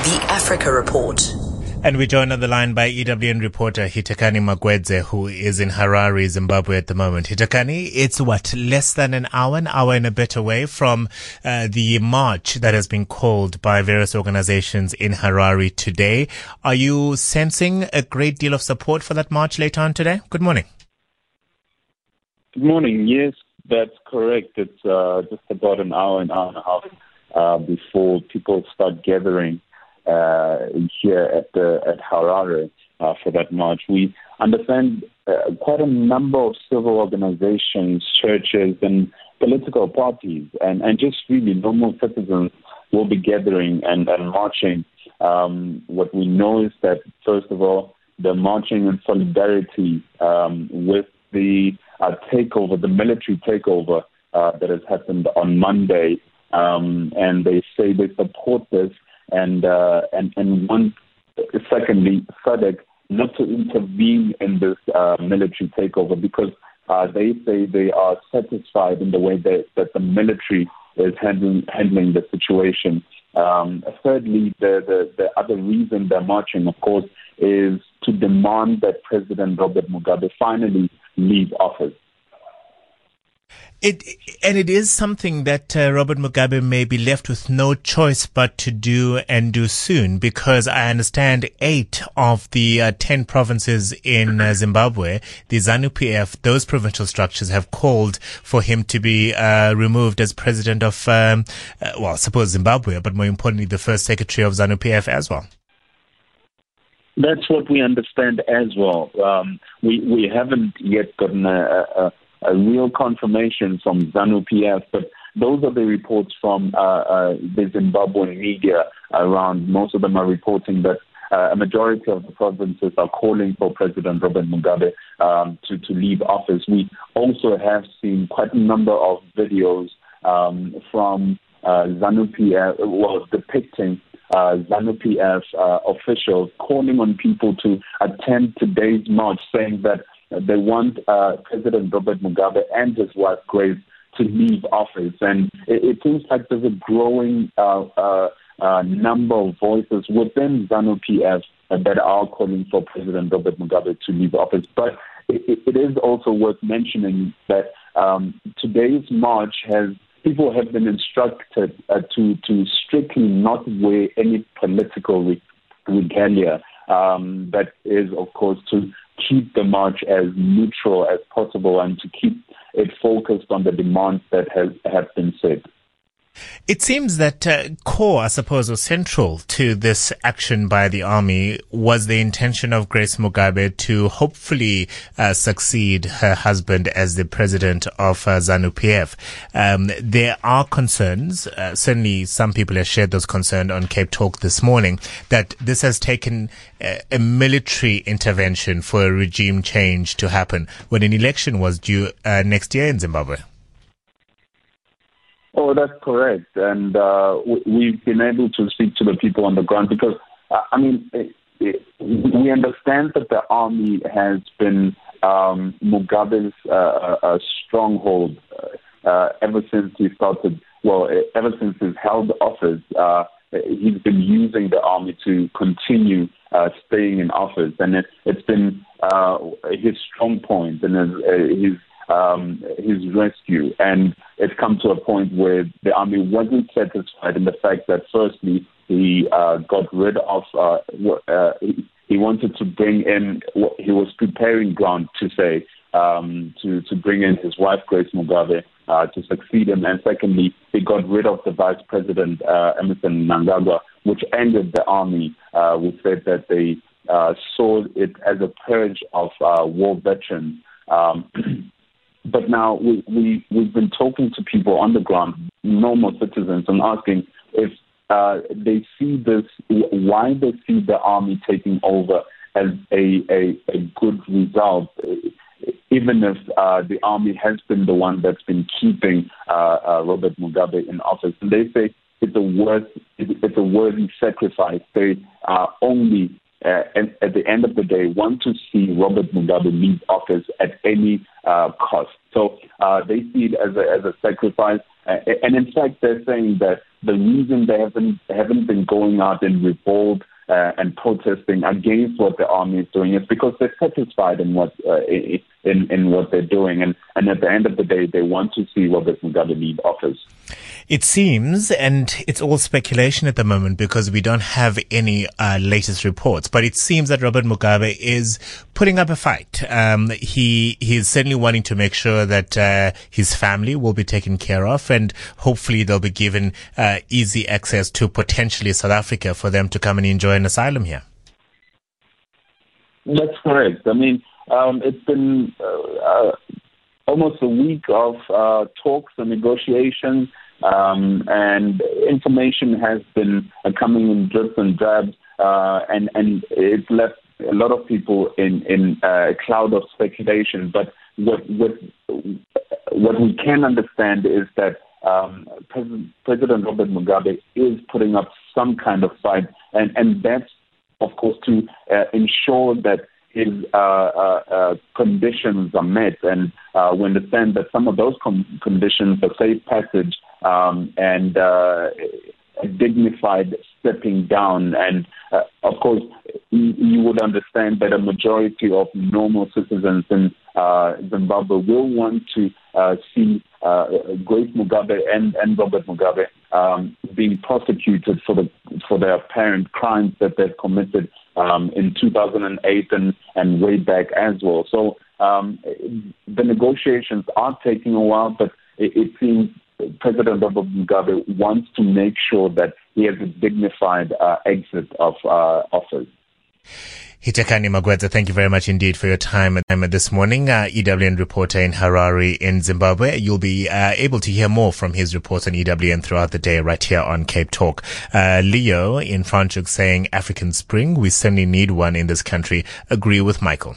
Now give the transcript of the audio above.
The Africa Report. And we join on the line by EWN reporter Hitekani Magwedze, who is in Harare, Zimbabwe at the moment. Hitekani, it's less than an hour and a bit away from the march that has been called by various organizations in Harare today. Are you sensing a great deal of support for that march later on today? Good morning. Good morning. Yes, that's correct. It's just about an hour and a half before people start gathering here at Harare for that march. We understand quite a number of civil organizations, churches, and political parties, and just really normal citizens will be gathering and marching. What we know is that, first of all, they're marching in solidarity with the takeover, the military takeover that has happened on Monday, and they say they support this and want, secondly, SADC not to intervene in this military takeover because they say they are satisfied in the way that the military is handling the situation. Thirdly, the other reason they're marching, of course, is to demand that President Robert Mugabe finally leave office. It is something that Robert Mugabe may be left with no choice but to do and do soon, because I understand 8 of the 10 provinces in Zimbabwe, the ZANU-PF, those provincial structures have called for him to be removed as president of, I suppose Zimbabwe, but more importantly, the first secretary of ZANU-PF as well. That's what we understand as well. We haven't yet gotten a real confirmation from ZANU-PF, but those are the reports from the Zimbabwean media around. Most of them are reporting that a majority of the provinces are calling for President Robert Mugabe to leave office. We also have seen quite a number of videos from ZANU-PF, depicting ZANU-PF officials calling on people to attend today's march, saying that they want President Robert Mugabe and his wife Grace to leave office. And it seems like there's a growing number of voices within ZANU-PF that are calling for President Robert Mugabe to leave office. But it is also worth mentioning that today's march people have been instructed to strictly not wear any political regalia. That is, of course, to keep the march as neutral as possible and to keep it focused on the demands that have been set. It seems that core, I suppose, or central to this action by the army was the intention of Grace Mugabe to hopefully succeed her husband as the president of ZANU-PF. There are concerns, certainly some people have shared those concerns on Cape Talk this morning, that this has taken a military intervention for a regime change to happen when an election was due next year in Zimbabwe. Oh, that's correct. And we've been able to speak to the people on the ground because, we understand that the army has been Mugabe's stronghold ever since he started, ever since he's held office. He's been using the army to continue staying in office. And it's been his strong point and his rescue. And it's come to a point where the army wasn't satisfied in the fact that, firstly, he got rid of, he wanted to bring in, he was preparing ground to say, to bring in his wife, Grace Mugabe, to succeed him. And secondly, he got rid of the vice president, Emmerson Mnangagwa, which ended the army. We said that they saw it as a purge of war veterans. But now we've been talking to people on the ground, normal citizens, and asking if they see this, why they see the army taking over as a good result, even if the army has been the one that's been keeping Robert Mugabe in office. And they say it's a worthy sacrifice. They only at the end of the day, want to see Robert Mugabe leave office at any cost. So they see it as a sacrifice. And in fact, they're saying that the reason they haven't been going out in revolt and protesting against what the army is doing is because they're satisfied in what they're doing, and at the end of the day, they want to see Robert Mugabe leave office. It seems, and it's all speculation at the moment because we don't have any latest reports, but it seems that Robert Mugabe is putting up a fight. He is certainly wanting to make sure that his family will be taken care of, and hopefully they'll be given easy access to potentially South Africa for them to come and enjoy an asylum here. That's correct. I mean, it's been almost a week of talks and negotiations. And information has been coming in drips and drabs, and it's left a lot of people in a cloud of speculation. But what we can understand is that President Robert Mugabe is putting up some kind of fight, and that's, of course, to ensure that his conditions are met, and we understand that some of those conditions are safe passage and a dignified stepping down. And of course, you would understand that a majority of normal citizens in Zimbabwe will want to see Grace Mugabe and Robert Mugabe being prosecuted for their apparent crimes that they've committed in 2008 and way back as well. So the negotiations are taking a while, but it seems President Robert Mugabe wants to make sure that he has a dignified exit of office. Hitekani Magwedza, thank you very much indeed for your time this morning. EWN reporter in Harare in Zimbabwe. You'll be able to hear more from his reports on EWN throughout the day right here on Cape Talk. Leo in Franschhoek saying African Spring, we certainly need one in this country. Agree with Michael.